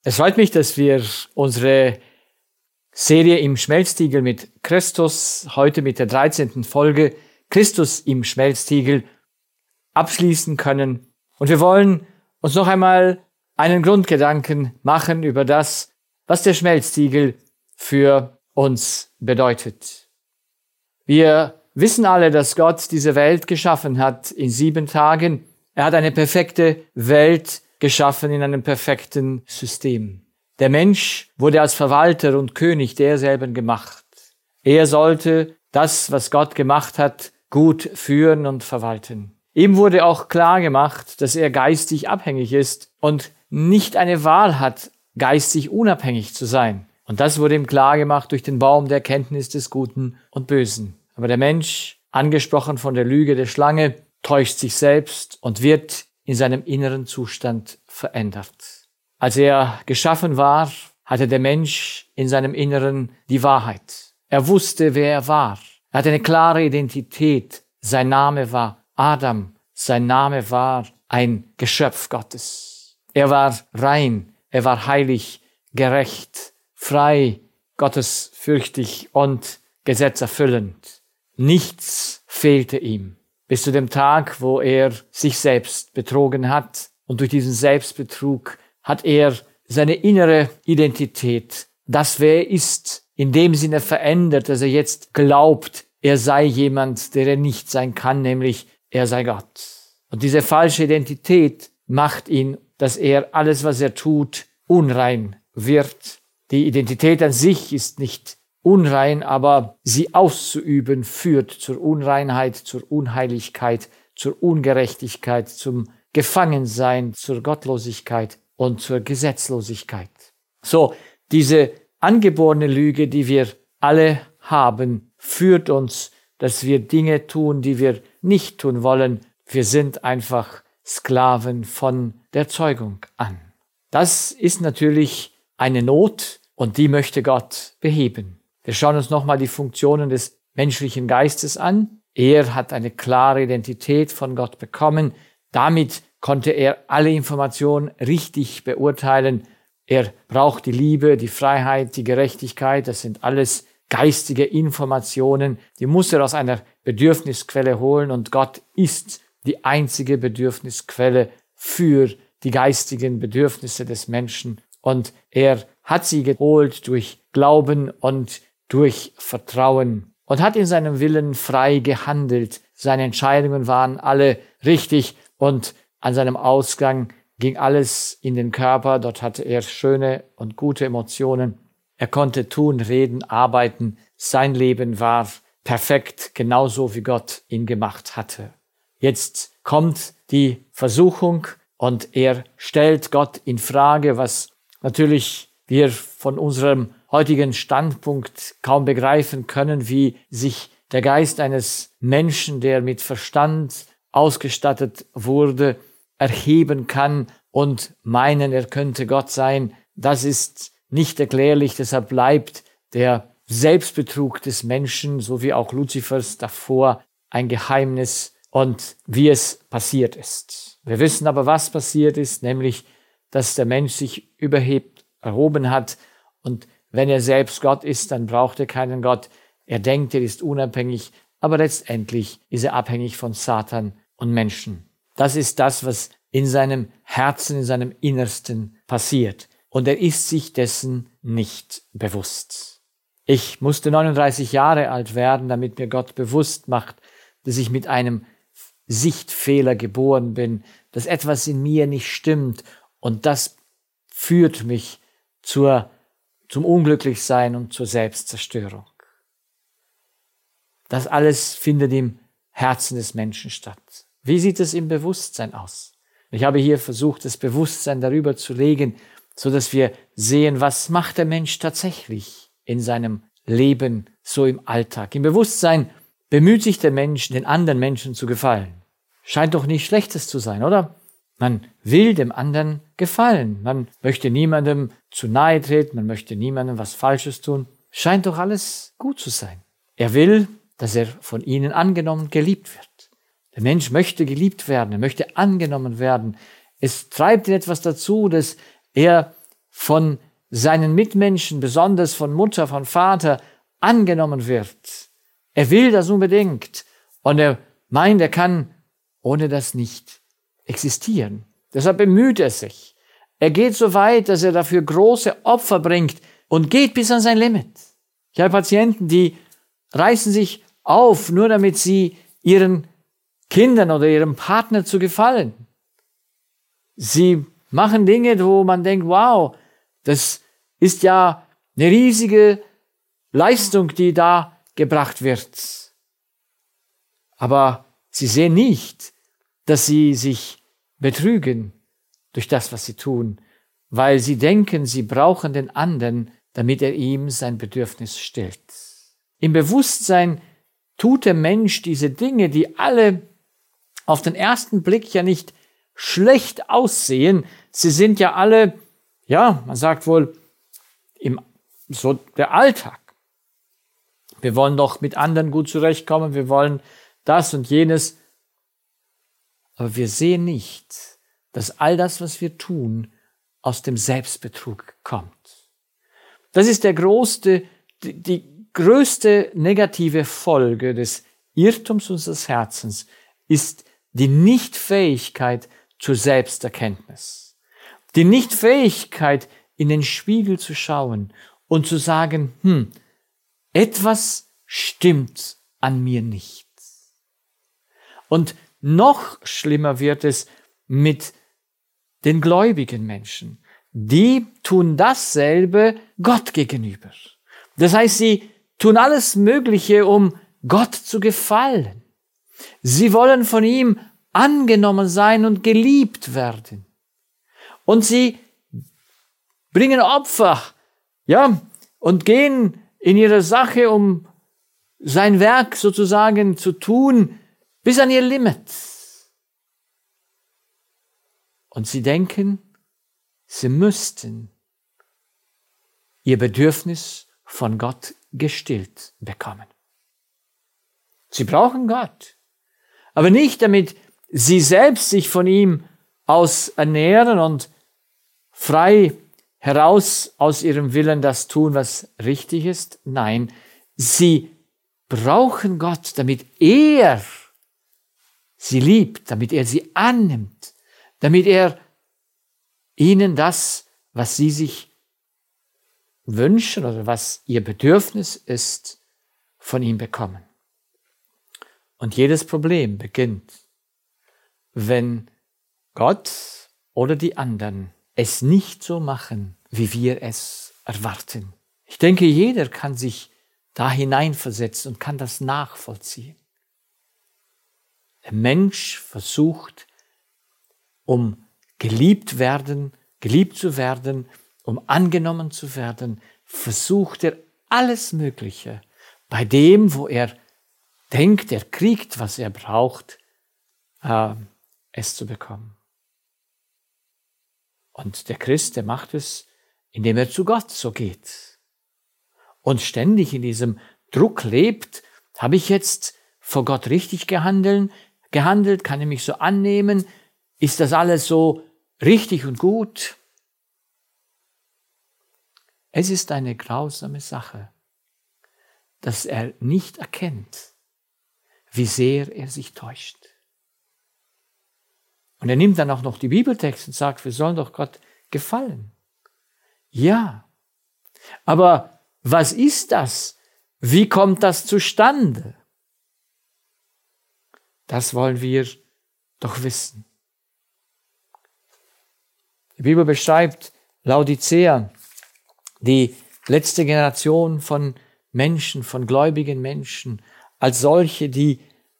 Es freut mich, dass wir unsere Serie im Schmelztiegel mit Christus heute mit der 13. Folge Christus im Schmelztiegel abschließen können. Und wir wollen uns noch einmal einen Grundgedanken machen über das, was der Schmelztiegel für uns bedeutet. Wir wissen alle, dass Gott diese Welt geschaffen hat in 7 Tagen. Er hat eine perfekte Welt geschaffen in einem perfekten System. Der Mensch wurde als Verwalter und König derselben gemacht. Er sollte das, was Gott gemacht hat, gut führen und verwalten. Ihm wurde auch klar gemacht, dass er geistig abhängig ist und nicht eine Wahl hat, geistig unabhängig zu sein. Und das wurde ihm klar gemacht durch den Baum der Erkenntnis des Guten und Bösen. Aber der Mensch, angesprochen von der Lüge der Schlange, täuscht sich selbst und wird in seinem inneren Zustand verändert. Als er geschaffen war, hatte der Mensch in seinem Inneren die Wahrheit. Er wusste, wer er war. Er hatte eine klare Identität. Sein Name war Adam. Sein Name war ein Geschöpf Gottes. Er war rein, er war heilig, gerecht, frei, gottesfürchtig und gesetzerfüllend. Nichts fehlte ihm. Bis zu dem Tag, wo er sich selbst betrogen hat. Und durch diesen Selbstbetrug hat er seine innere Identität, das wer er ist, in dem Sinne verändert, dass er jetzt glaubt, er sei jemand, der er nicht sein kann, nämlich er sei Gott. Und diese falsche Identität macht ihn, dass er alles, was er tut, unrein wird. Die Identität an sich ist nicht unrein, aber sie auszuüben führt zur Unreinheit, zur Unheiligkeit, zur Ungerechtigkeit, zum Gefangensein, zur Gottlosigkeit und zur Gesetzlosigkeit. So, diese angeborene Lüge, die wir alle haben, führt uns, dass wir Dinge tun, die wir nicht tun wollen. Wir sind einfach Sklaven von der Zeugung an. Das ist natürlich eine Not und die möchte Gott beheben. Wir schauen uns nochmal die Funktionen des menschlichen Geistes an. Er hat eine klare Identität von Gott bekommen. Damit konnte er alle Informationen richtig beurteilen. Er braucht die Liebe, die Freiheit, die Gerechtigkeit. Das sind alles geistige Informationen. Die muss er aus einer Bedürfnisquelle holen. Und Gott ist die einzige Bedürfnisquelle für die geistigen Bedürfnisse des Menschen. Und er hat sie geholt durch Glauben und durch Vertrauen und hat in seinem Willen frei gehandelt. Seine Entscheidungen waren alle richtig und an seinem Ausgang ging alles in den Körper. Dort hatte er schöne und gute Emotionen. Er konnte tun, reden, arbeiten. Sein Leben war perfekt, genauso wie Gott ihn gemacht hatte. Jetzt kommt die Versuchung und er stellt Gott in Frage, was natürlich wir von unserem heutigen Standpunkt kaum begreifen können, wie sich der Geist eines Menschen, der mit Verstand ausgestattet wurde, erheben kann und meinen, er könnte Gott sein. Das ist nicht erklärlich, deshalb bleibt der Selbstbetrug des Menschen, so wie auch Luzifers davor, ein Geheimnis und wie es passiert ist. Wir wissen aber, was passiert ist, nämlich, dass der Mensch sich erhoben hat und wenn er selbst Gott ist, dann braucht er keinen Gott. Er denkt, er ist unabhängig, aber letztendlich ist er abhängig von Satan und Menschen. Das ist das, was in seinem Herzen, in seinem Innersten passiert. Und er ist sich dessen nicht bewusst. Ich musste 39 Jahre alt werden, damit mir Gott bewusst macht, dass ich mit einem Sichtfehler geboren bin, dass etwas in mir nicht stimmt und das führt mich zum Unglücklichsein und zur Selbstzerstörung. Das alles findet im Herzen des Menschen statt. Wie sieht es im Bewusstsein aus? Ich habe hier versucht, das Bewusstsein darüber zu legen, so dass wir sehen, was macht der Mensch tatsächlich in seinem Leben, so im Alltag. Im Bewusstsein bemüht sich der Mensch, den anderen Menschen zu gefallen. Scheint doch nicht Schlechtes zu sein, oder? Man will dem anderen gefallen. Man möchte niemandem zu nahe treten, man möchte niemandem was Falsches tun. Scheint doch alles gut zu sein. Er will, dass er von ihnen angenommen, geliebt wird. Der Mensch möchte geliebt werden, er möchte angenommen werden. Es treibt ihn etwas dazu, dass er von seinen Mitmenschen, besonders von Mutter, von Vater, angenommen wird. Er will das unbedingt und er meint, er kann ohne das nicht existieren. Deshalb bemüht er sich. Er geht so weit, dass er dafür große Opfer bringt und geht bis an sein Limit. Ich habe Patienten, die reißen sich auf, nur damit sie ihren Kindern oder ihrem Partner zu gefallen. Sie machen Dinge, wo man denkt, wow, das ist ja eine riesige Leistung, die da gebracht wird. Aber sie sehen nicht, dass sie sich betrügen durch das, was sie tun, weil sie denken, sie brauchen den anderen, damit er ihm sein Bedürfnis stillt. Im Bewusstsein tut der Mensch diese Dinge, die alle auf den ersten Blick ja nicht schlecht aussehen. Sie sind ja alle, ja, man sagt wohl, so der Alltag. Wir wollen doch mit anderen gut zurechtkommen, wir wollen das und jenes. Aber wir sehen nicht, dass all das, was wir tun, aus dem Selbstbetrug kommt. Das ist die größte negative Folge des Irrtums unseres Herzens, ist die Nichtfähigkeit zur Selbsterkenntnis. Die Nichtfähigkeit, in den Spiegel zu schauen und zu sagen, etwas stimmt an mir nicht. Und noch schlimmer wird es mit den gläubigen Menschen. Die tun dasselbe Gott gegenüber. Das heißt, sie tun alles Mögliche, um Gott zu gefallen. Sie wollen von ihm angenommen sein und geliebt werden. Und sie bringen Opfer, ja, und gehen in ihre Sache, um sein Werk sozusagen zu tun, bis an ihr Limit. Und sie denken, sie müssten ihr Bedürfnis von Gott gestillt bekommen. Sie brauchen Gott, aber nicht damit sie selbst sich von ihm aus ernähren und frei heraus aus ihrem Willen das tun, was richtig ist. Nein, sie brauchen Gott, damit er sie liebt, damit er sie annimmt, damit er ihnen das, was sie sich wünschen oder was ihr Bedürfnis ist, von ihm bekommen. Und jedes Problem beginnt, wenn Gott oder die anderen es nicht so machen, wie wir es erwarten. Ich denke, jeder kann sich da hineinversetzen und kann das nachvollziehen. Der Mensch versucht, um geliebt zu werden, um angenommen zu werden, versucht er alles Mögliche. Bei dem, wo er denkt, er kriegt, was er braucht, es zu bekommen. Und der Christ, der macht es, indem er zu Gott so geht. Und ständig in diesem Druck lebt, habe ich jetzt vor Gott richtig gehandelt? Kann er mich so annehmen? Ist das alles so richtig und gut? Es ist eine grausame Sache, dass er nicht erkennt, wie sehr er sich täuscht. Und er nimmt dann auch noch die Bibeltexte und sagt, wir sollen doch Gott gefallen. Ja, aber was ist das? Wie kommt das zustande? Das wollen wir doch wissen. Die Bibel beschreibt Laodicea, die letzte Generation von Menschen, von gläubigen Menschen, als solche, die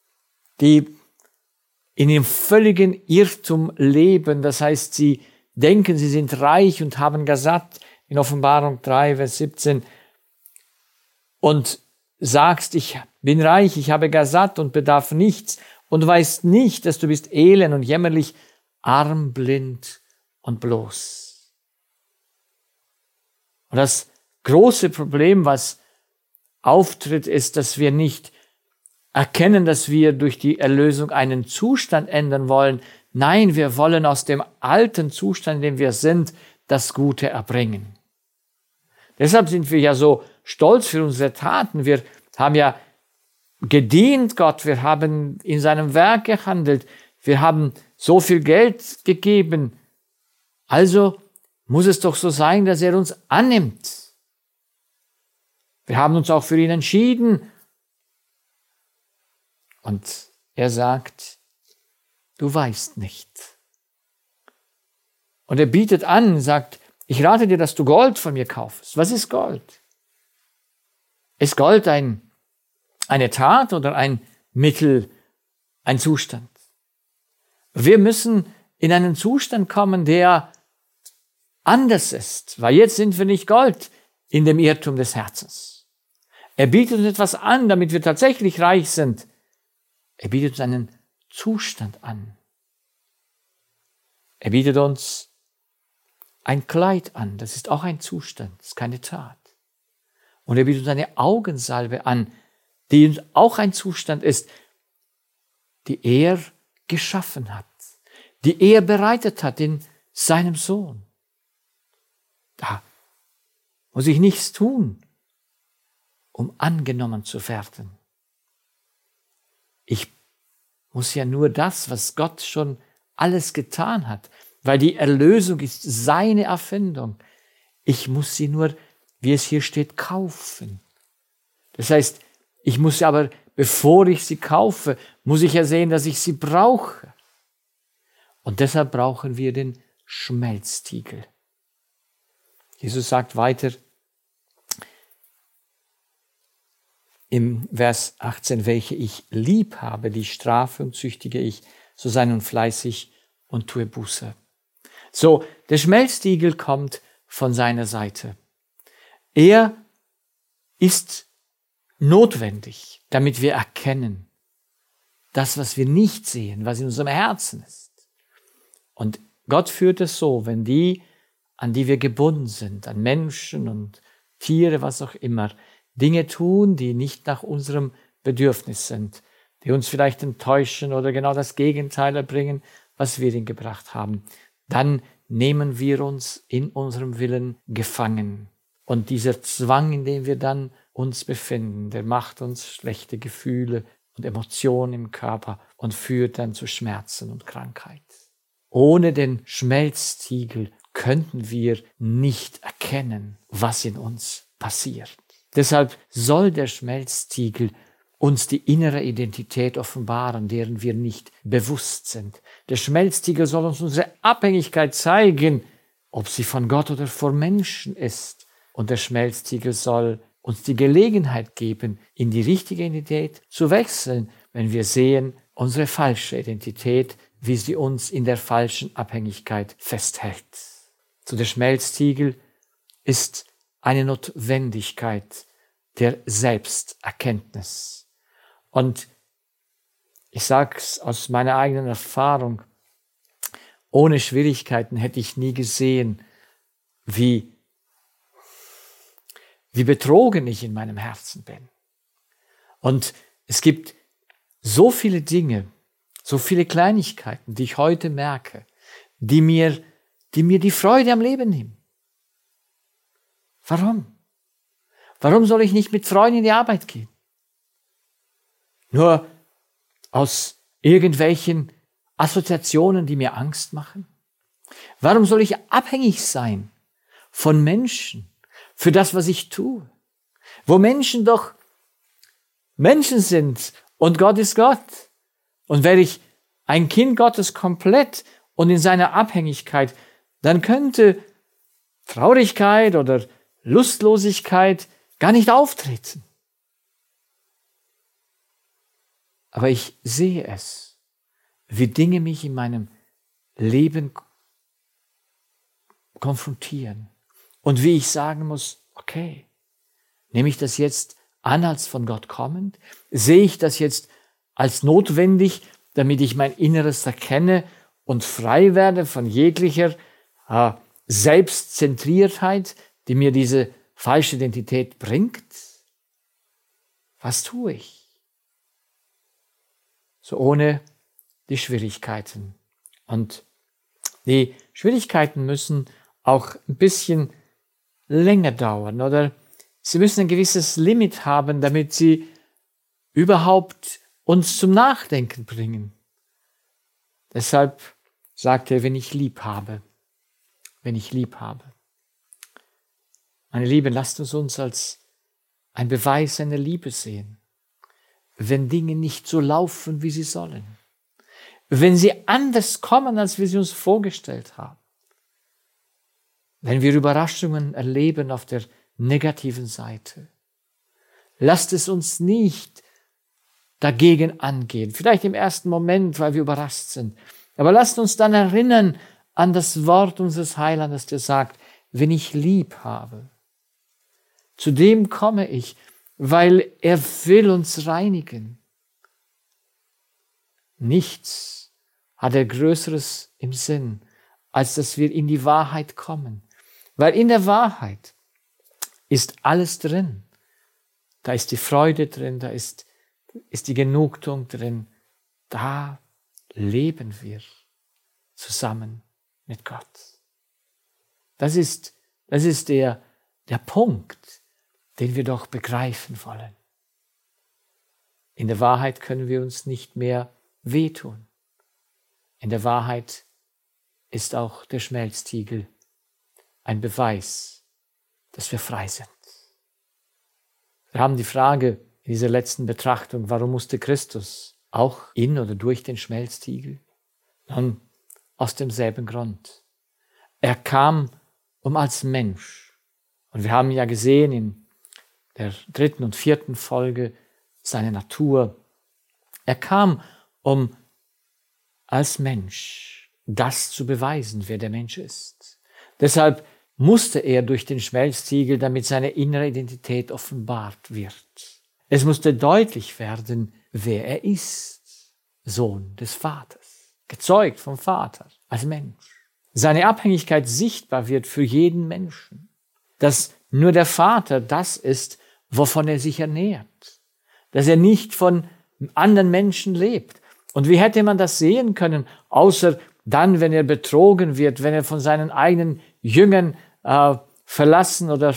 in dem völligen Irrtum leben. Das heißt, sie denken, sie sind reich und haben gesatt, in Offenbarung 3, Vers 17, und sagst, ich bin reich, ich habe gesatt und bedarf nichts, und weißt nicht, dass du bist elend und jämmerlich, arm, blind und bloß. Und das große Problem, was auftritt, ist, dass wir nicht erkennen, dass wir durch die Erlösung einen Zustand ändern wollen. Nein, wir wollen aus dem alten Zustand, in dem wir sind, das Gute erbringen. Deshalb sind wir ja so stolz für unsere Taten. Wir haben ja gedient Gott, wir haben in seinem Werk gehandelt, wir haben so viel Geld gegeben. Also muss es doch so sein, dass er uns annimmt. Wir haben uns auch für ihn entschieden. Und er sagt, du weißt nicht. Und er bietet an, sagt, ich rate dir, dass du Gold von mir kaufst. Was ist Gold? Ist Gold eine Tat oder ein Mittel, ein Zustand? Wir müssen in einen Zustand kommen, der anders ist, weil jetzt sind wir nicht Gold in dem Irrtum des Herzens. Er bietet uns etwas an, damit wir tatsächlich reich sind. Er bietet uns einen Zustand an. Er bietet uns ein Kleid an, das ist auch ein Zustand, das ist keine Tat. Und er bietet uns eine Augensalbe an, die uns auch ein Zustand ist, die er geschaffen hat, die er bereitet hat in seinem Sohn. Da muss ich nichts tun, um angenommen zu werden. Ich muss ja nur das, was Gott schon alles getan hat, weil die Erlösung ist seine Erfindung. Ich muss sie nur, wie es hier steht, kaufen. Das heißt, ich muss aber, bevor ich sie kaufe, muss ich ja sehen, dass ich sie brauche. Und deshalb brauchen wir den Schmelztiegel. Jesus sagt weiter im Vers 18, welche ich lieb habe, die strafe und züchtige ich, so sei nun fleißig und tue Buße. So, der Schmelztiegel kommt von seiner Seite. Er ist notwendig, damit wir erkennen, das, was wir nicht sehen, was in unserem Herzen ist. Und Gott führt es so, wenn die, an die wir gebunden sind, an Menschen und Tiere, was auch immer, Dinge tun, die nicht nach unserem Bedürfnis sind, die uns vielleicht enttäuschen oder genau das Gegenteil erbringen, was wir ihnen gebracht haben, dann nehmen wir uns in unserem Willen gefangen. Und dieser Zwang, in dem wir dann uns befinden, der macht uns schlechte Gefühle und Emotionen im Körper und führt dann zu Schmerzen und Krankheit. Ohne den Schmelztiegel könnten wir nicht erkennen, was in uns passiert. Deshalb soll der Schmelztiegel uns die innere Identität offenbaren, deren wir nicht bewusst sind. Der Schmelztiegel soll uns unsere Abhängigkeit zeigen, ob sie von Gott oder von Menschen ist. Und der Schmelztiegel soll uns die Gelegenheit geben, in die richtige Identität zu wechseln, wenn wir sehen, unsere falsche Identität, wie sie uns in der falschen Abhängigkeit festhält. So der Schmelztiegel ist eine Notwendigkeit der Selbsterkenntnis. Und ich sage es aus meiner eigenen Erfahrung, ohne Schwierigkeiten hätte ich nie gesehen, wie betrogen ich in meinem Herzen bin. Und es gibt so viele Dinge, so viele Kleinigkeiten, die ich heute merke, die mir die Freude am Leben nehmen. Warum? Warum soll ich nicht mit Freunden in die Arbeit gehen? Nur aus irgendwelchen Assoziationen, die mir Angst machen? Warum soll ich abhängig sein von Menschen für das, was ich tue? Wo Menschen doch Menschen sind und Gott ist Gott. Und wäre ich ein Kind Gottes komplett und in seiner Abhängigkeit, dann könnte Traurigkeit oder Lustlosigkeit gar nicht auftreten. Aber ich sehe es, wie Dinge mich in meinem Leben konfrontieren. Und wie ich sagen muss, okay, nehme ich das jetzt an als von Gott kommend? Sehe ich das jetzt als notwendig, damit ich mein Inneres erkenne und frei werde von jeglicher Selbstzentriertheit, die mir diese falsche Identität bringt? Was tue ich? So ohne die Schwierigkeiten. Und die Schwierigkeiten müssen auch ein bisschen länger dauern oder sie müssen ein gewisses Limit haben, damit sie überhaupt uns zum Nachdenken bringen. Deshalb sagt er, wenn ich lieb habe, wenn ich lieb habe. Meine Lieben, lasst uns als ein Beweis seiner Liebe sehen, wenn Dinge nicht so laufen, wie sie sollen, wenn sie anders kommen, als wir sie uns vorgestellt haben, wenn wir Überraschungen erleben auf der negativen Seite. Lasst es uns nicht dagegen angehen, vielleicht im ersten Moment, weil wir überrascht sind, aber lasst uns dann erinnern an das Wort unseres Heilandes, der sagt, wenn ich lieb habe, zu dem komme ich, weil er will uns reinigen. Nichts hat er Größeres im Sinn, als dass wir in die Wahrheit kommen. Weil in der Wahrheit ist alles drin. Da ist die Freude drin, da ist die Genugtuung drin. Da leben wir zusammen mit Gott. Das ist der Punkt, den wir doch begreifen wollen. In der Wahrheit können wir uns nicht mehr wehtun. In der Wahrheit ist auch der Schmelztiegel ein Beweis, dass wir frei sind. Wir haben die Frage in dieser letzten Betrachtung, warum musste Christus auch in oder durch den Schmelztiegel? Nun, aus demselben Grund. Er kam, um als Mensch, und wir haben ja gesehen in der 3. und 4. Folge seine Natur, er kam, um als Mensch das zu beweisen, wer der Mensch ist. Deshalb musste er durch den Schmelztiegel, damit seine innere Identität offenbart wird. Es musste deutlich werden, wer er ist. Sohn des Vaters, gezeugt vom Vater als Mensch. Seine Abhängigkeit sichtbar wird für jeden Menschen. Dass nur der Vater das ist, wovon er sich ernährt. Dass er nicht von anderen Menschen lebt. Und wie hätte man das sehen können, außer dann, wenn er betrogen wird, wenn er von seinen eigenen Jüngern verlassen oder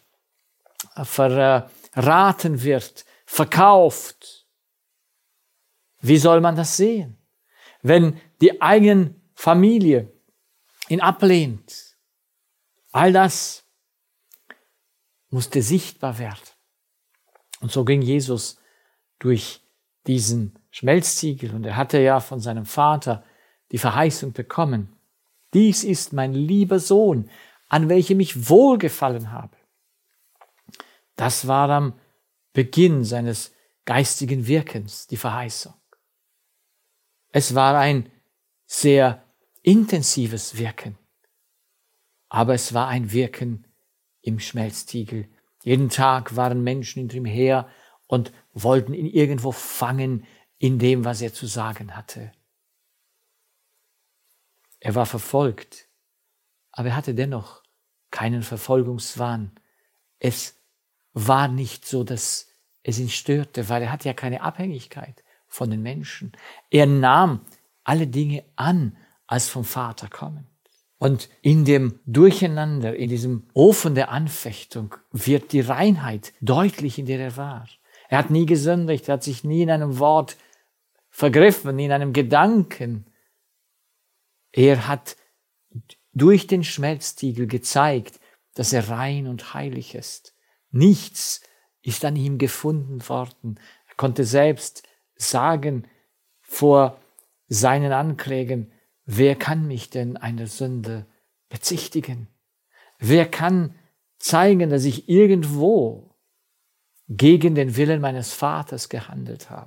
verraten wird, verkauft. Wie soll man das sehen? Wenn die eigene Familie ihn ablehnt. All das musste sichtbar werden. Und so ging Jesus durch diesen Schmelztiegel und er hatte ja von seinem Vater die Verheißung bekommen. Dies ist mein lieber Sohn, an welchem ich wohlgefallen habe. Das war am Beginn seines geistigen Wirkens, die Verheißung. Es war ein sehr intensives Wirken, aber es war ein Wirken im Schmelztiegel. Jeden Tag waren Menschen hinter ihm her und wollten ihn irgendwo fangen in dem, was er zu sagen hatte. Er war verfolgt, aber er hatte dennoch keinen Verfolgungswahn. Es war nicht so, dass es ihn störte, weil er hatte ja keine Abhängigkeit von den Menschen. Er nahm alle Dinge an, als vom Vater kommend. Und in dem Durcheinander, in diesem Ofen der Anfechtung wird die Reinheit deutlich, in der er war. Er hat nie gesündigt, er hat sich nie in einem Wort vergriffen, nie in einem Gedanken. Er hat durch den Schmelztiegel gezeigt, dass er rein und heilig ist. Nichts ist an ihm gefunden worden. Er konnte selbst sagen vor seinen Anklägern, wer kann mich denn einer Sünde bezichtigen? Wer kann zeigen, dass ich irgendwo gegen den Willen meines Vaters gehandelt habe?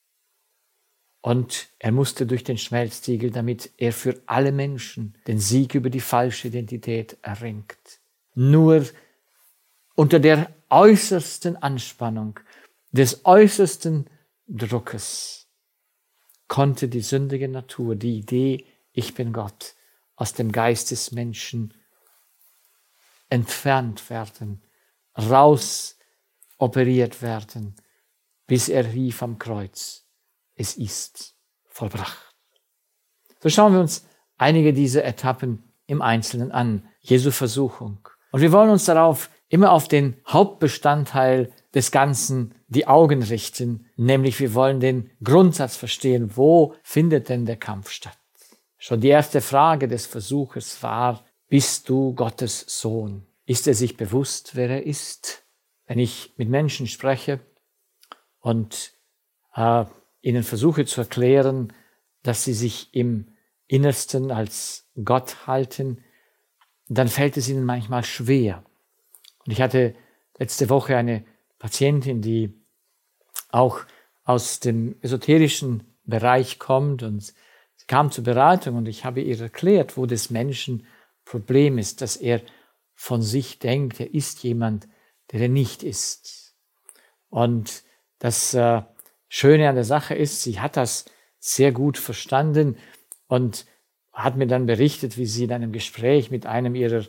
Und er musste durch den Schmelztiegel, damit er für alle Menschen den Sieg über die falsche Identität erringt. Nur unter der äußersten Anspannung, des äußersten Druckes, konnte die sündige Natur, die Idee, ich bin Gott, aus dem Geist des Menschen entfernt werden, rausoperiert werden, bis er rief am Kreuz, es ist vollbracht. So schauen wir uns einige dieser Etappen im Einzelnen an, Jesu Versuchung. Und wir wollen uns darauf immer auf den Hauptbestandteil des Ganzen die Augen richten, nämlich wir wollen den Grundsatz verstehen, wo findet denn der Kampf statt? Schon die erste Frage des Versuches war, bist du Gottes Sohn? Ist er sich bewusst, wer er ist? Wenn ich mit Menschen spreche und ihnen versuche zu erklären, dass sie sich im Innersten als Gott halten, dann fällt es ihnen manchmal schwer. Und ich hatte letzte Woche eine Patientin, die auch aus dem esoterischen Bereich kommt und sie kam zur Beratung und ich habe ihr erklärt, wo des Menschen Problem ist, dass er von sich denkt, er ist jemand, der er nicht ist. Und das Schöne an der Sache ist, sie hat das sehr gut verstanden und hat mir dann berichtet, wie sie in einem Gespräch mit einem ihrer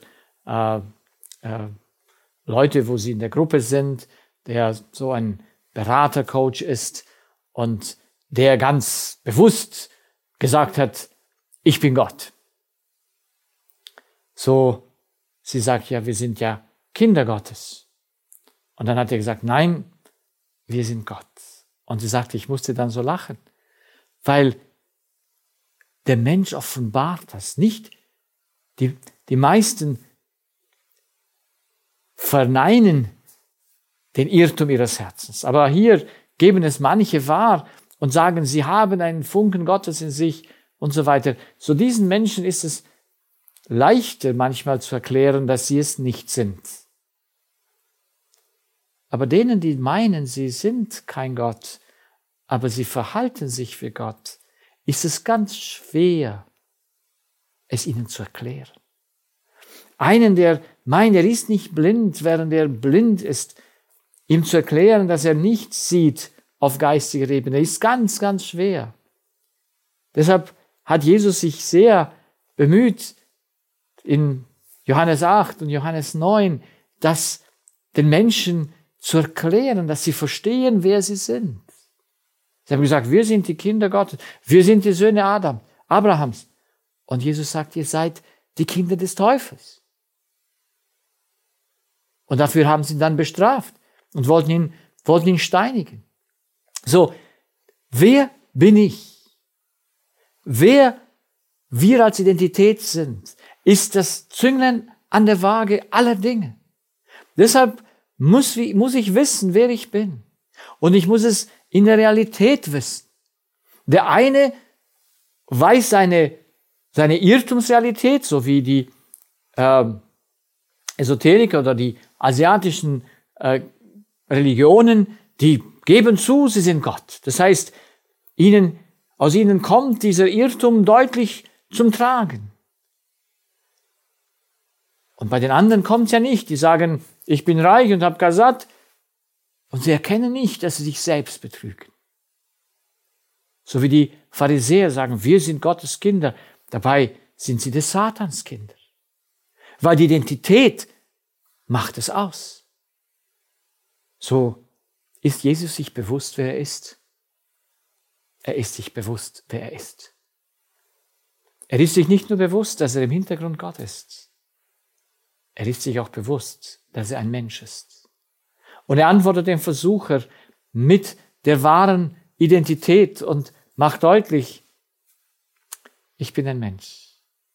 Leute, wo sie in der Gruppe sind, der so ein Beratercoach ist und der ganz bewusst gesagt hat, ich bin Gott. So, sie sagt, ja, wir sind ja Kinder Gottes. Und dann hat er gesagt, nein, wir sind Gott. Und sie sagte, ich musste dann so lachen, weil der Mensch offenbart das nicht. Die meisten verneinen den Irrtum ihres Herzens. Aber hier geben es manche wahr und sagen, sie haben einen Funken Gottes in sich und so weiter. So diesen Menschen ist es leichter manchmal zu erklären, dass sie es nicht sind. Aber denen, die meinen, sie sind kein Gott, aber sie verhalten sich wie Gott, ist es ganz schwer, es ihnen zu erklären. Einen, der meint, er ist nicht blind, während er blind ist, ihm zu erklären, dass er nichts sieht auf geistiger Ebene, ist ganz, ganz schwer. Deshalb hat Jesus sich sehr bemüht, in Johannes 8 und Johannes 9, das den Menschen zu erklären, dass sie verstehen, wer sie sind. Sie haben gesagt, wir sind die Kinder Gottes, wir sind die Söhne Abrahams. Und Jesus sagt, ihr seid die Kinder des Teufels. Und dafür haben sie ihn dann bestraft und wollten ihn steinigen. So, wer bin ich? Wer wir als Identität sind, ist das Zünglein an der Waage aller Dinge. Deshalb muss ich wissen, wer ich bin. Und ich muss es in der Realität wissen. Der eine weiß seine Irrtumsrealität, so wie die Esoteriker oder die asiatischen Religionen, die geben zu, sie sind Gott. Das heißt, aus ihnen kommt dieser Irrtum deutlich zum Tragen. Und bei den anderen kommt es ja nicht. Die sagen, ich bin reich und habe Kasat. Und sie erkennen nicht, dass sie sich selbst betrügen. So wie die Pharisäer sagen, wir sind Gottes Kinder. Dabei sind sie des Satans Kinder. Weil die Identität macht es aus. So ist Jesus sich bewusst, wer er ist. Er ist sich bewusst, wer er ist. Er ist sich nicht nur bewusst, dass er im Hintergrund Gott ist. Er ist sich auch bewusst, dass er ein Mensch ist. Und er antwortet dem Versucher mit der wahren Identität und macht deutlich, ich bin ein Mensch.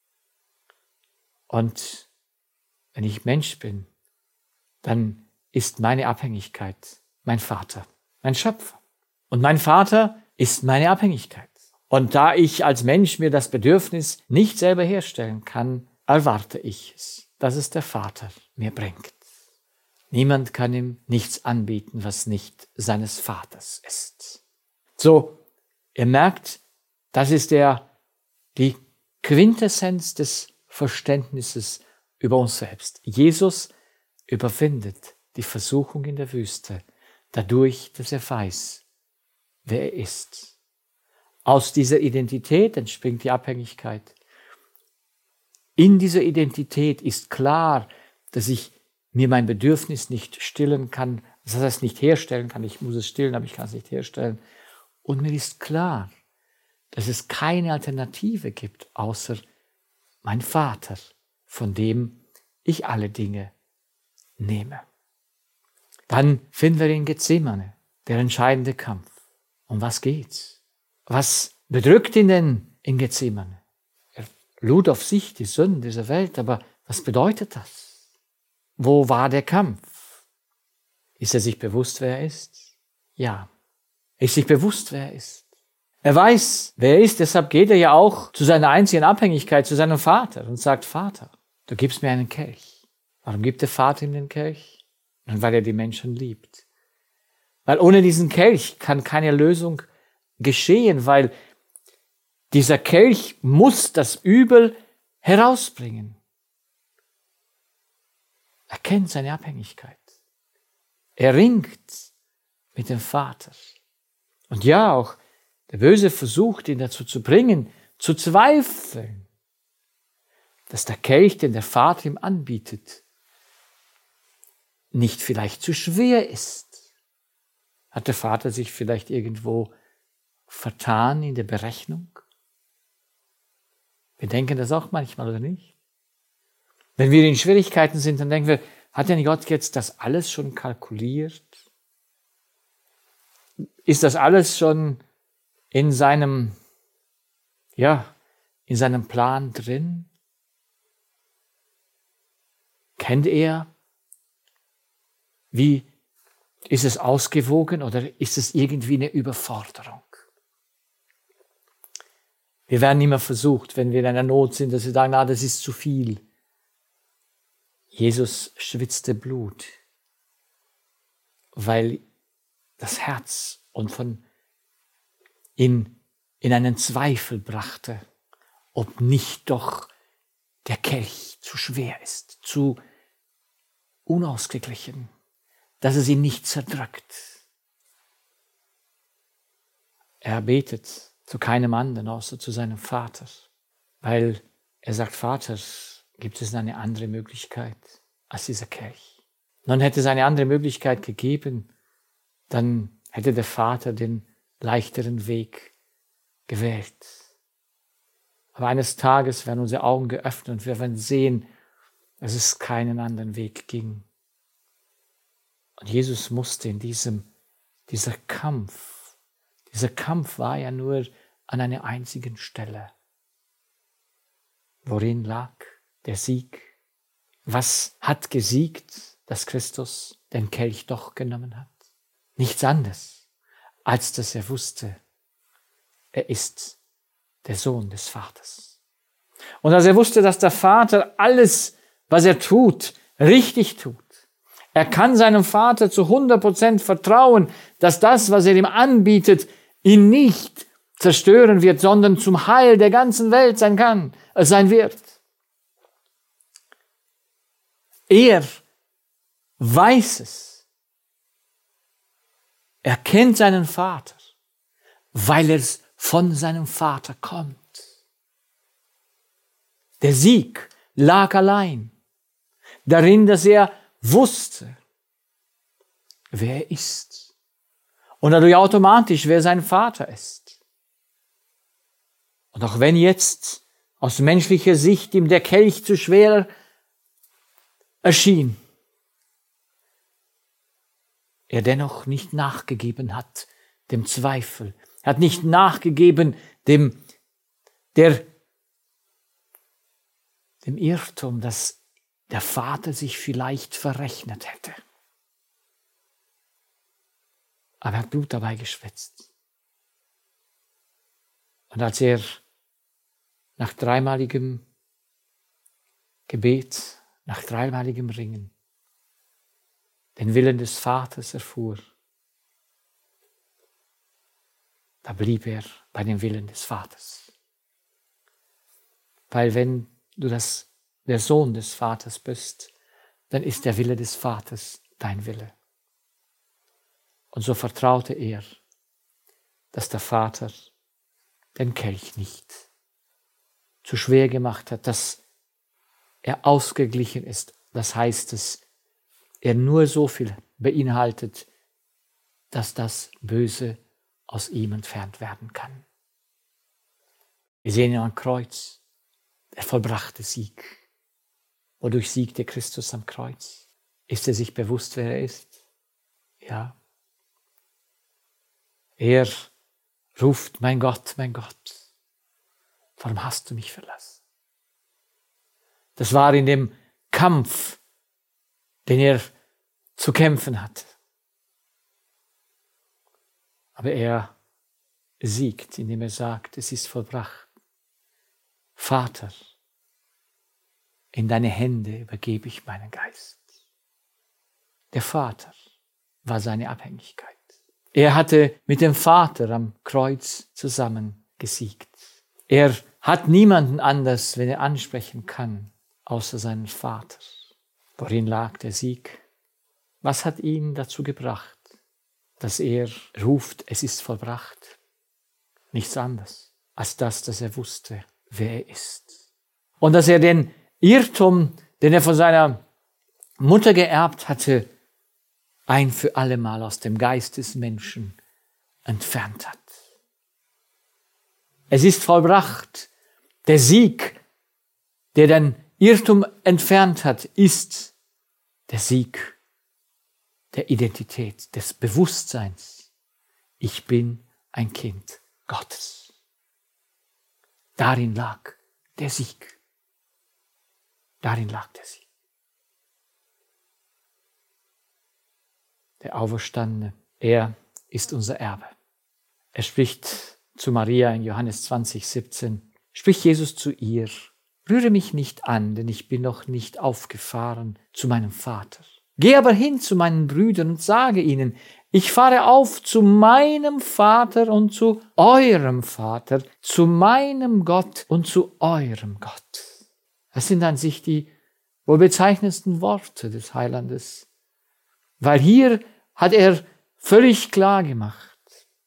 Und wenn ich Mensch bin, dann ist meine Abhängigkeit mein Vater, mein Schöpfer. Und mein Vater ist meine Abhängigkeit. Und da ich als Mensch mir das Bedürfnis nicht selber herstellen kann, erwarte ich es, dass es der Vater mir bringt. Niemand kann ihm nichts anbieten, was nicht seines Vaters ist. So, ihr merkt, das ist die Quintessenz des Verständnisses über uns selbst. Jesus überwindet die Versuchung in der Wüste dadurch, dass er weiß, wer er ist. Aus dieser Identität entspringt die Abhängigkeit. In dieser Identität ist klar, dass ich mir mein Bedürfnis nicht stillen kann, das heißt nicht herstellen kann. Ich muss es stillen, aber ich kann es nicht herstellen. Und mir ist klar, dass es keine Alternative gibt, außer mein Vater von dem ich alle Dinge nehme. Dann finden wir in Gethsemane der entscheidende Kampf. Um was geht's? Was bedrückt ihn denn in Gethsemane? Er lud auf sich die Sünden dieser Welt, aber was bedeutet das? Wo war der Kampf? Ist er sich bewusst, wer er ist? Ja, er ist sich bewusst, wer er ist. Er weiß, wer er ist, deshalb geht er ja auch zu seiner einzigen Abhängigkeit, zu seinem Vater und sagt, Vater, du gibst mir einen Kelch. Warum gibt der Vater ihm den Kelch? Und weil er die Menschen liebt. Weil ohne diesen Kelch kann keine Lösung geschehen, weil dieser Kelch muss das Übel herausbringen. Er kennt seine Abhängigkeit. Er ringt mit dem Vater. Und ja, auch der Böse versucht, ihn dazu zu bringen, zu zweifeln, dass der Kelch, den der Vater ihm anbietet, nicht vielleicht zu schwer ist. Hat der Vater sich vielleicht irgendwo vertan in der Berechnung? Wir denken das auch manchmal, oder nicht? Wenn wir in Schwierigkeiten sind, dann denken wir, hat denn Gott jetzt das alles schon kalkuliert? Ist das alles schon in seinem Plan drin? Kennt er? Wie ist es ausgewogen oder ist es irgendwie eine Überforderung? Wir werden immer versucht, wenn wir in einer Not sind, dass wir sagen, das ist zu viel. Jesus schwitzte Blut, weil das Herz in einen Zweifel brachte, ob nicht doch der Kelch zu schwer ist, zu unausgeglichen, dass es ihn nicht zerdrückt. Er betet zu keinem anderen, außer zu seinem Vater, weil er sagt, Vater, gibt es eine andere Möglichkeit als dieser Kelch? Nun hätte es eine andere Möglichkeit gegeben, dann hätte der Vater den leichteren Weg gewählt. Aber eines Tages werden unsere Augen geöffnet und wir werden sehen, dass es keinen anderen Weg ging. Und Jesus musste in dieser Kampf war ja nur an einer einzigen Stelle. Worin lag der Sieg? Was hat gesiegt, dass Christus den Kelch doch genommen hat? Nichts anderes, als dass er wusste, er ist der Sohn des Vaters. Und als er wusste, dass der Vater alles, was er tut, richtig tut. Er kann seinem Vater zu 100% vertrauen, dass das, was er ihm anbietet, ihn nicht zerstören wird, sondern zum Heil der ganzen Welt sein wird. Er weiß es. Er kennt seinen Vater, weil es von seinem Vater kommt. Der Sieg lag allein darin, dass er wusste, wer er ist. Und dadurch automatisch, wer sein Vater ist. Und auch wenn jetzt aus menschlicher Sicht ihm der Kelch zu schwer erschien, er dennoch nicht nachgegeben hat dem Zweifel. Er hat nicht nachgegeben dem Irrtum, dass der Vater sich vielleicht verrechnet hätte. Aber er hat Blut dabei geschwitzt. Und als er nach dreimaligem Gebet, nach dreimaligem Ringen den Willen des Vaters erfuhr, da blieb er bei dem Willen des Vaters. Weil wenn du der Sohn des Vaters bist, dann ist der Wille des Vaters dein Wille. Und so vertraute er, dass der Vater den Kelch nicht zu schwer gemacht hat, dass er ausgeglichen ist. Das heißt, dass er nur so viel beinhaltet, dass das Böse aus ihm entfernt werden kann. Wir sehen ihn am Kreuz, der vollbrachte Sieg. Wodurch siegte Christus am Kreuz? Ist er sich bewusst, wer er ist? Ja. Er ruft, mein Gott, warum hast du mich verlassen? Das war in dem Kampf, den er zu kämpfen hatte. Aber er siegt, indem er sagt, es ist vollbracht. Vater, in deine Hände übergebe ich meinen Geist. Der Vater war seine Abhängigkeit. Er hatte mit dem Vater am Kreuz zusammen gesiegt. Er hat niemanden anders, wenn er ansprechen kann, außer seinen Vater. Worin lag der Sieg? Was hat ihn dazu gebracht, dass er ruft, es ist vollbracht? Nichts anderes als das, dass er wusste, wer er ist. Und dass er den Irrtum, den er von seiner Mutter geerbt hatte, ein für allemal aus dem Geist des Menschen entfernt hat. Es ist vollbracht. Der Sieg, der den Irrtum entfernt hat, ist der Sieg der Identität, des Bewusstseins. Ich bin ein Kind Gottes. Darin lag der Sieg. Darin lag der Sieg. Der Auferstandene, er ist unser Erbe. Er spricht zu Maria in Johannes 20,17, spricht Jesus zu ihr, rühre mich nicht an, denn ich bin noch nicht aufgefahren zu meinem Vater. Geh aber hin zu meinen Brüdern und sage ihnen, ich fahre auf zu meinem Vater und zu eurem Vater, zu meinem Gott und zu eurem Gott. Das sind an sich die wohl bezeichnendsten Worte des Heilandes. Weil hier hat er völlig klar gemacht,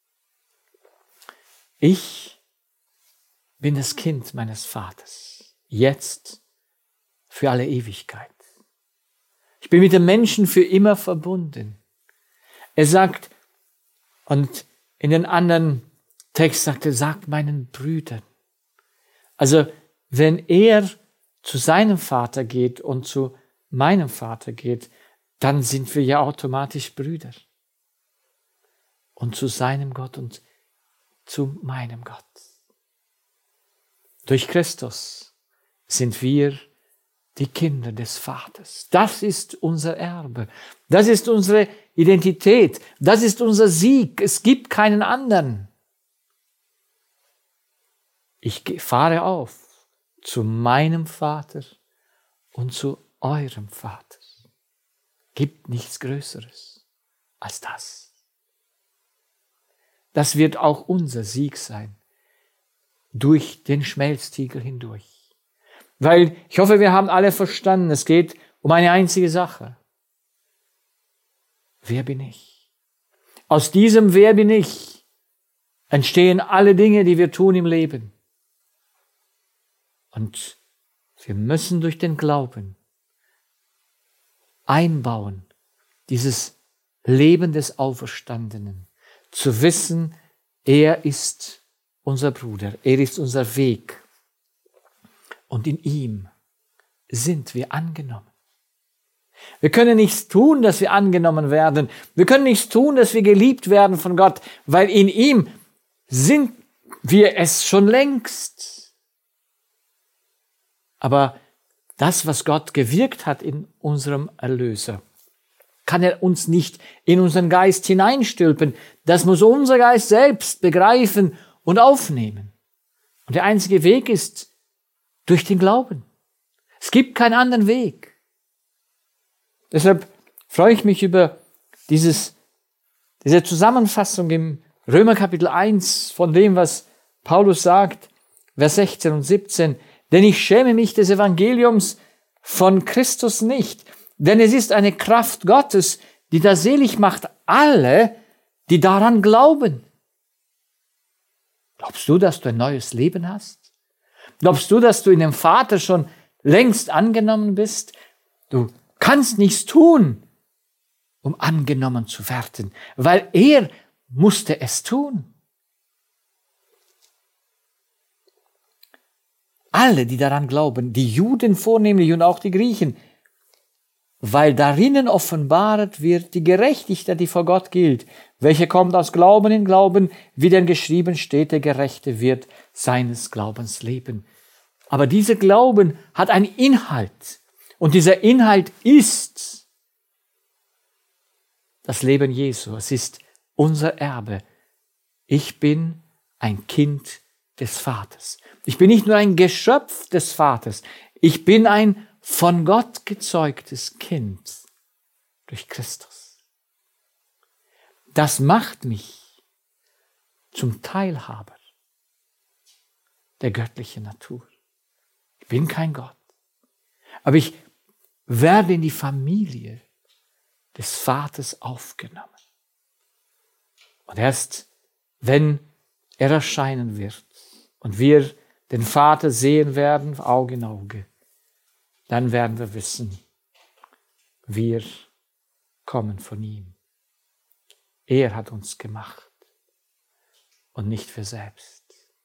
ich bin das Kind meines Vaters, jetzt für alle Ewigkeit. Ich bin mit dem Menschen für immer verbunden. Er sagt, und in den anderen Text sagt er, sagt meinen Brüdern. Also wenn er zu seinem Vater geht und zu meinem Vater geht, dann sind wir ja automatisch Brüder. Und zu seinem Gott und zu meinem Gott. Durch Christus sind wir die Kinder des Vaters. Das ist unser Erbe. Das ist unsere Identität. Das ist unser Sieg. Es gibt keinen anderen. Ich fahre auf zu meinem Vater und zu eurem Vater. Gibt nichts Größeres als das. Das wird auch unser Sieg sein, durch den Schmelztiegel hindurch. Weil ich hoffe, wir haben alle verstanden, es geht um eine einzige Sache. Wer bin ich? Aus diesem Wer bin ich entstehen alle Dinge, die wir tun im Leben. Und wir müssen durch den Glauben einbauen, dieses Leben des Auferstandenen, zu wissen, er ist unser Bruder, er ist unser Weg und in ihm sind wir angenommen. Wir können nichts tun, dass wir angenommen werden. Wir können nichts tun, dass wir geliebt werden von Gott, weil in ihm sind wir es schon längst. Aber das, was Gott gewirkt hat in unserem Erlöser, kann er uns nicht in unseren Geist hineinstülpen. Das muss unser Geist selbst begreifen und aufnehmen. Und der einzige Weg ist durch den Glauben. Es gibt keinen anderen Weg. Deshalb freue ich mich über diese Zusammenfassung im Römer Kapitel 1 von dem, was Paulus sagt, Vers 16 und 17. Denn ich schäme mich des Evangeliums von Christus nicht, denn es ist eine Kraft Gottes, die da selig macht alle, die daran glauben. Glaubst du, dass du ein neues Leben hast? Glaubst du, dass du in dem Vater schon längst angenommen bist? Du kannst nichts tun, um angenommen zu werden, weil er musste es tun. alle, die daran glauben, die Juden vornehmlich und auch die Griechen, weil darinnen offenbart wird die Gerechtigkeit, die vor Gott gilt, welche kommt aus Glauben in Glauben, wie denn geschrieben steht, der Gerechte wird seines Glaubens leben. Aber dieser Glauben hat einen Inhalt, und dieser Inhalt ist das Leben Jesu. Es ist unser Erbe. Ich bin ein Kind des Vaters. Ich bin nicht nur ein Geschöpf des Vaters, ich bin ein von Gott gezeugtes Kind durch Christus. Das macht mich zum Teilhaber der göttlichen Natur. Ich bin kein Gott, aber ich werde in die Familie des Vaters aufgenommen. Und erst wenn er erscheinen wird und wir den Vater sehen werden, Auge in Auge, dann werden wir wissen, wir kommen von ihm. Er hat uns gemacht und nicht wir selbst.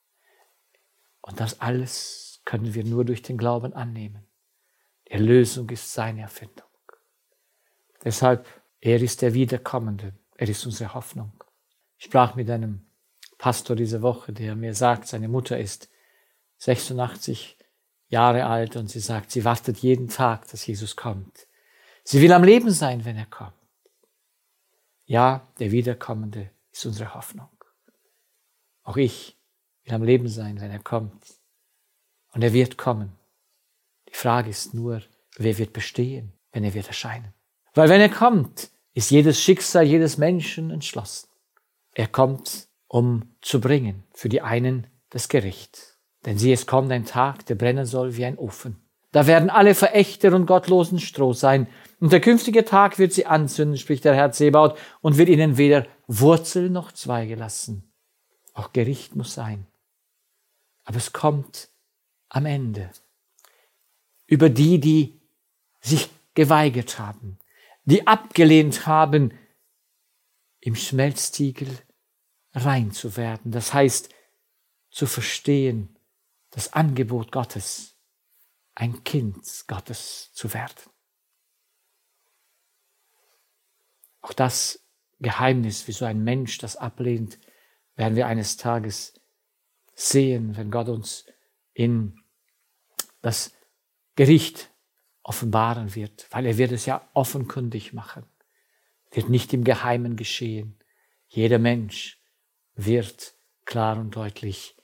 Und das alles können wir nur durch den Glauben annehmen. Die Erlösung ist seine Erfindung. Deshalb, er ist der Wiederkommende. Er ist unsere Hoffnung. Ich sprach mit einem Pastor diese Woche, der mir sagt, seine Mutter ist 86 Jahre alt und sie sagt, sie wartet jeden Tag, dass Jesus kommt. Sie will am Leben sein, wenn er kommt. Ja, der Wiederkommende ist unsere Hoffnung. Auch ich will am Leben sein, wenn er kommt. Und er wird kommen. Die Frage ist nur, wer wird bestehen, wenn er wird erscheinen? Weil wenn er kommt, ist jedes Schicksal jedes Menschen entschlossen. Er kommt, um zu bringen für die einen das Gericht. Denn siehe, es kommt ein Tag, der brennen soll wie ein Ofen. Da werden alle Verächter und Gottlosen Stroh sein. Und der künftige Tag wird sie anzünden, spricht der Herr Zebaoth, und wird ihnen weder Wurzel noch Zweige lassen. Auch Gericht muss sein. Aber es kommt am Ende über die, die sich geweigert haben, die abgelehnt haben, im Schmelztiegel rein zu werden. Das heißt, zu verstehen, das Angebot Gottes, ein Kind Gottes zu werden. Auch das Geheimnis, wie so ein Mensch das ablehnt, werden wir eines Tages sehen, wenn Gott uns in das Gericht offenbaren wird, weil er wird es ja offenkundig machen. Wird nicht im Geheimen geschehen. Jeder Mensch wird klar und deutlich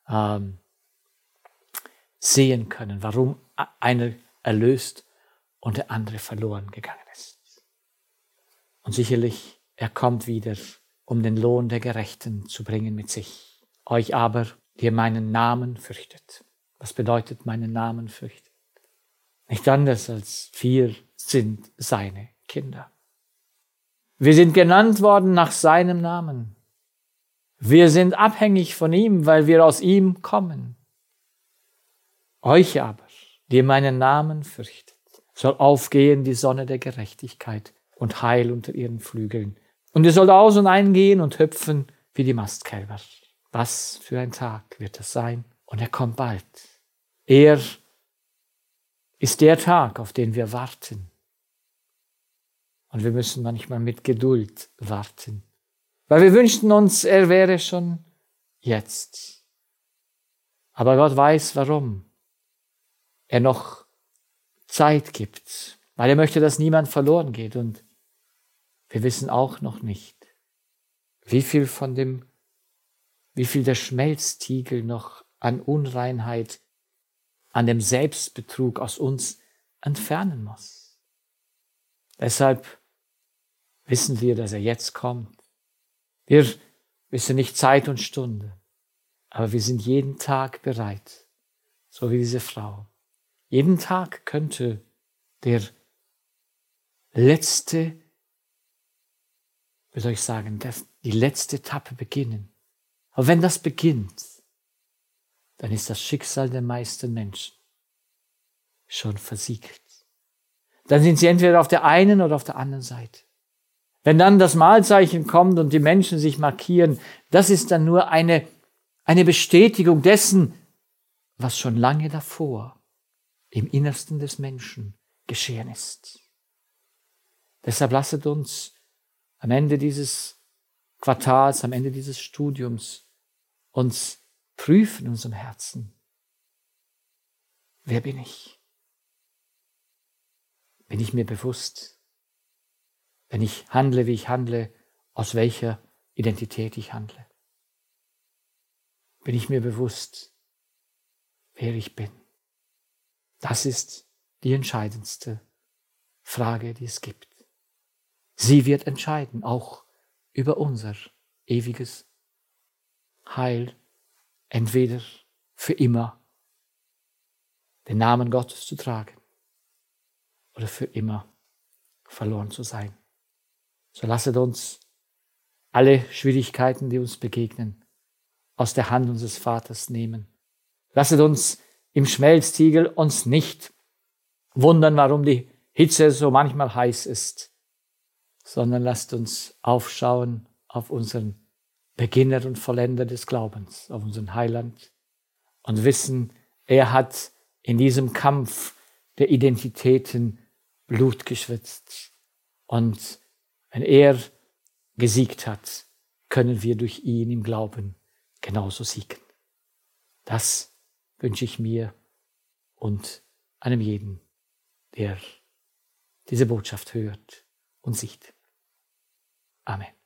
sehen können, warum einer erlöst und der andere verloren gegangen ist. Und sicherlich, er kommt wieder, um den Lohn der Gerechten zu bringen mit sich. Euch aber, die ihr meinen Namen fürchtet. Was bedeutet meinen Namen fürchtet? Nicht anders als wir sind seine Kinder. Wir sind genannt worden nach seinem Namen. Wir sind abhängig von ihm, weil wir aus ihm kommen. Euch aber, die ihr meinen Namen fürchtet, soll aufgehen die Sonne der Gerechtigkeit und Heil unter ihren Flügeln. Und ihr sollt aus und eingehen und hüpfen wie die Mastkälber. Was für ein Tag wird das sein? Und er kommt bald. Er ist der Tag, auf den wir warten. Und wir müssen manchmal mit Geduld warten. Weil wir wünschten uns, er wäre schon jetzt. Aber Gott weiß, warum er noch Zeit gibt. Weil er möchte, dass niemand verloren geht. Und wir wissen auch noch nicht, wie viel der Schmelztiegel noch an Unreinheit, an dem Selbstbetrug aus uns entfernen muss. Deshalb wissen wir, dass er jetzt kommt. Wir wissen nicht Zeit und Stunde, aber wir sind jeden Tag bereit, so wie diese Frau. Jeden Tag könnte der letzte, wie soll ich sagen, die letzte Etappe beginnen. Aber wenn das beginnt, dann ist das Schicksal der meisten Menschen schon versiegelt. Dann sind sie entweder auf der einen oder auf der anderen Seite. Wenn dann das Mahlzeichen kommt und die Menschen sich markieren, das ist dann nur eine Bestätigung dessen, was schon lange davor im Innersten des Menschen geschehen ist. Deshalb lasset uns am Ende dieses Quartals, am Ende dieses Studiums uns prüfen in unserem Herzen. Wer bin ich? Bin ich mir bewusst, wenn ich handle, wie ich handle, aus welcher Identität ich handle? Bin ich mir bewusst, wer ich bin? Das ist die entscheidendste Frage, die es gibt. Sie wird entscheiden, auch über unser ewiges Heil, entweder für immer den Namen Gottes zu tragen oder für immer verloren zu sein. So lasset uns alle Schwierigkeiten, die uns begegnen, aus der Hand unseres Vaters nehmen. Lasset uns im Schmelztiegel uns nicht wundern, warum die Hitze so manchmal heiß ist, sondern lasst uns aufschauen auf unseren Beginner und Vollender des Glaubens, auf unseren Heiland und wissen, er hat in diesem Kampf der Identitäten Blut geschwitzt. Und wenn er gesiegt hat, können wir durch ihn im Glauben genauso siegen. Das wünsche ich mir und einem jeden, der diese Botschaft hört und sieht. Amen.